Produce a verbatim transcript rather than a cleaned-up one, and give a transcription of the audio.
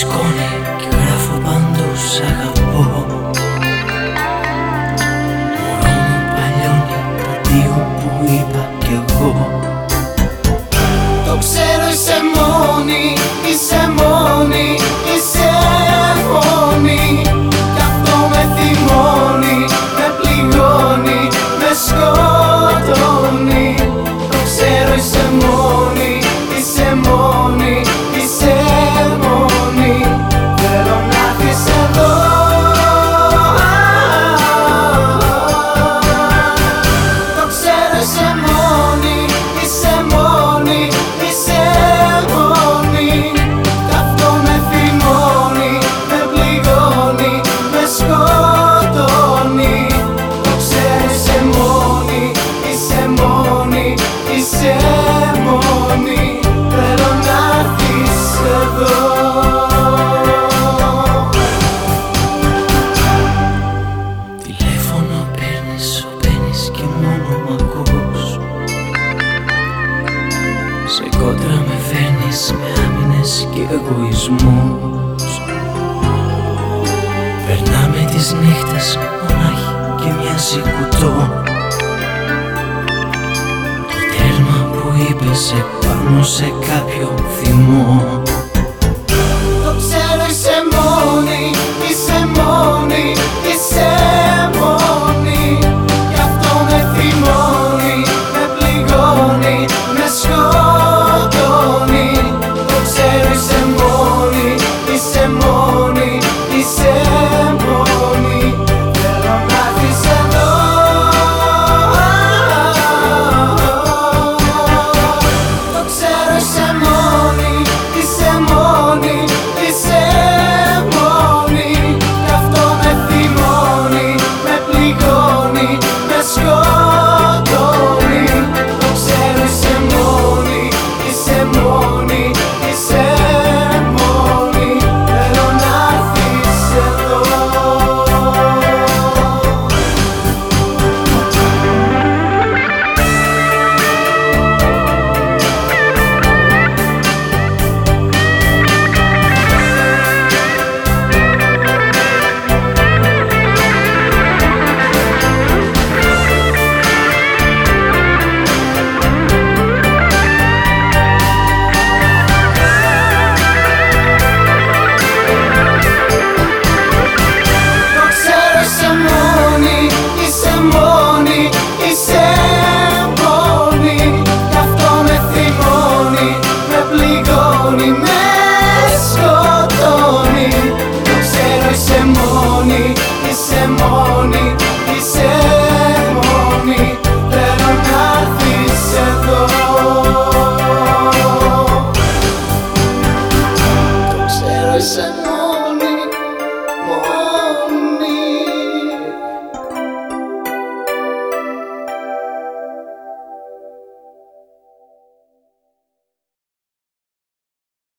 σκόνη και γράφω παντού σ' αγαπώ. Μωρό μου παλιώνει τα δύο που είπα κι εγώ. Το ξέρω είσαι μόνη, είσαι μόνη, είσαι μόνη. Κι αυτό με θυμώνει, με πληγώνει, με σκοτώνει. Το ξέρω είσαι μόνη, είσαι μόνη, είσαι μόνη. Θέλω να έρθεις εδώ. Το ξέρω είσαι μόνη, είσαι μόνη, είσαι μόνη. Κι αυτό με θυμώνει, με πληγώνει, με σκοτώνει. Το ξέρω είσαι μόνη, είσαι μόνη, είσαι μόνη. Θέλω να έρθεις εδώ. Τηλέφωνο παίρνεις, παίρνεις και μόνο μ' ακούς. Σε κόντρα με φέρνεις με άμυνες και εγωισμούς. Περνάμε τις νύχτες μονάχοι και μοιάζει κουτό. Το τέρμα που είπες επάνω σε κάποιο θυμό. Το ξέρω είσαι μόνη, είσαι μόνη, είσαι μόνη. Γι' αυτό με θυμώνει, με πληγώνει, με σκοτώνει. Το ξέρω είσαι μόνη, είσαι μόνη, είσαι μόνη. Θέλω να έρθεις εδώ. Το ξέρω είσαι μόνη, είσαι μόνη, είσαι μόνη. Γι' αυτό με θυμώνει, με πληγώνει, με σκοτώνει. Το ξέρω είσαι μόνη, είσαι μόνη, είσαι μόνη. Θέλω να έρθεις εδώ. Το ξέρω είσαι μόνη, είσαι μόνη, είσαι μόνη. Γι' αυτό με θυμώνει, με πληγώνει, με σκοτώνει. Το ξέρω είσαι μόνη, είσαι μόνη, είσαι